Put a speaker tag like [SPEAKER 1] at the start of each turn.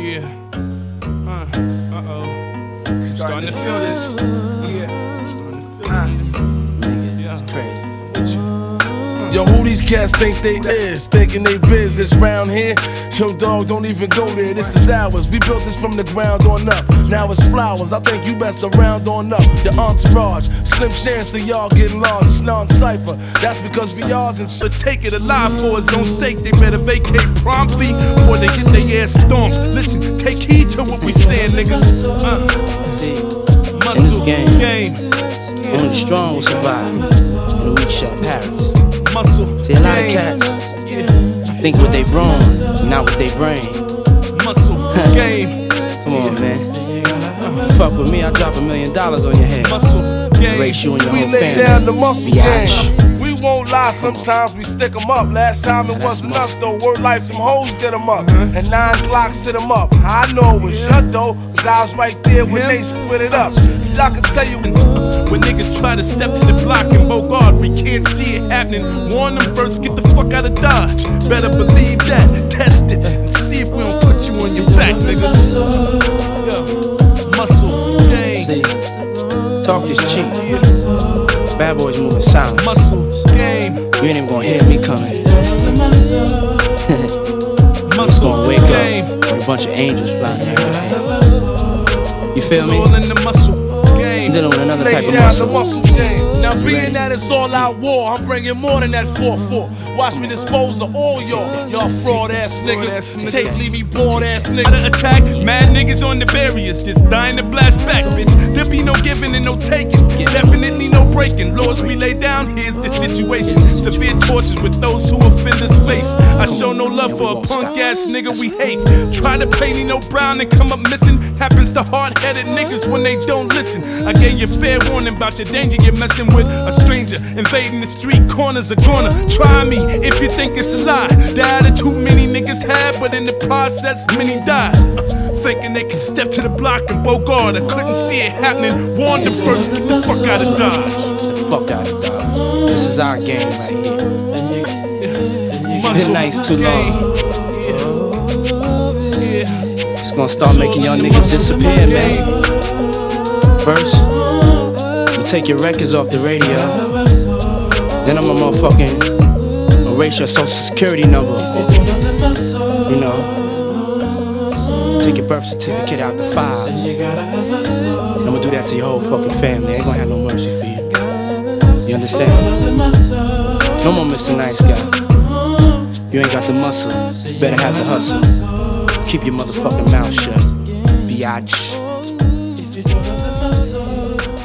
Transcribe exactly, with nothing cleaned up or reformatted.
[SPEAKER 1] Yeah. Uh, uh-oh. Starting to feel this. Yeah. Starting to feel uh, it. Yeah. It's crazy.
[SPEAKER 2] Yo, who these cats think they is? Thinking they business round here? Yo, dog, don't even go there. This is ours. We built this from the ground on up. Now it's flowers. I think you best around on up. The entourage, slim chance of y'all getting lost. It's non-cypher. That's because we ours and
[SPEAKER 1] so take it alive for his own sake. They better vacate promptly before they get their ass stomped. Listen, take heed to what we saying, niggas. Uh.
[SPEAKER 3] See,
[SPEAKER 1] Muscle
[SPEAKER 3] in this game,
[SPEAKER 1] game.
[SPEAKER 3] Yeah. Only the strong will survive, and the weak shall perish.
[SPEAKER 1] Muscle
[SPEAKER 3] See, a lot of
[SPEAKER 1] game.
[SPEAKER 3] cats
[SPEAKER 1] Yeah.
[SPEAKER 3] think with they brawn, not with they brain.
[SPEAKER 1] Muscle game.
[SPEAKER 3] Come on, man. Fuck with me, I drop a million dollars on your head.
[SPEAKER 1] Muscle game.
[SPEAKER 3] Race you and your
[SPEAKER 2] we
[SPEAKER 3] whole
[SPEAKER 2] lay
[SPEAKER 3] family.
[SPEAKER 2] down the muscle
[SPEAKER 3] Biatch.
[SPEAKER 2] game. We won't lie, sometimes we stick 'em up. Last time it wasn't us though, word life, them hoes did 'em up. And nine Glocks hit 'em up. I know it was shut though, cause I was right there when they split it up. See, I can tell you
[SPEAKER 1] when niggas try to step to the block and Bogart, we can't see it happening. Warn them first, get the fuck out of Dodge. Better believe that, test it, and see if we don't put you on your back, niggas. Yo, muscle gang.
[SPEAKER 3] See, talk is cheap. Bad boys moving silent.
[SPEAKER 1] Muscle game.
[SPEAKER 3] You ain't even gonna hear me coming.
[SPEAKER 1] Muscle
[SPEAKER 3] Gonna wake
[SPEAKER 1] game.
[SPEAKER 3] up with a bunch of angels flying around. You feel
[SPEAKER 1] It's
[SPEAKER 3] me?
[SPEAKER 1] all in the muscle game.
[SPEAKER 3] Dealing with another
[SPEAKER 2] lay
[SPEAKER 3] type of
[SPEAKER 2] down
[SPEAKER 3] muscle.
[SPEAKER 2] the muscle game. Now being that it's all out war, I'm bringing more than that four four. Watch me dispose of all y'all, y'all fraud ass niggas. Take, leave me bored ass
[SPEAKER 1] Gotta
[SPEAKER 2] niggas.
[SPEAKER 1] attack, mad niggas on the barriers, just dying to blast back, bitch. There be no giving and no taking, definitely no breaking. Laws we lay down, here's the situation. Severe tortures with those who offend us face. I show no love for a punk ass nigga we hate. Try to play Nino Brown and come up missing. Happens to hard-headed niggas when they don't listen. I gave you fair warning about the danger you're messing with a stranger. Invading the street corners are gonna try me if you think it's a lie. The attitude many niggas had, but in the process many died. Uh, thinking they can step to the block and Bogart. I couldn't see it happening. Warned them first, get the fuck out of Dodge.
[SPEAKER 3] The fuck out of Dodge. This is our game right here.
[SPEAKER 1] Muscle
[SPEAKER 3] Been nice too long.
[SPEAKER 1] Yeah. Yeah.
[SPEAKER 3] It's gonna start making y'all niggas disappear, man. First, you take your records off the radio. Then I'm a motherfucking erase your social security number. You know. Take your birth certificate out the files. And I'm gonna do that to your whole fucking family. I ain't gonna have no mercy for you. You understand? No more Mister Nice Guy. You ain't got the muscle. You better have the hustle. Keep your motherfucking mouth shut. Biatch.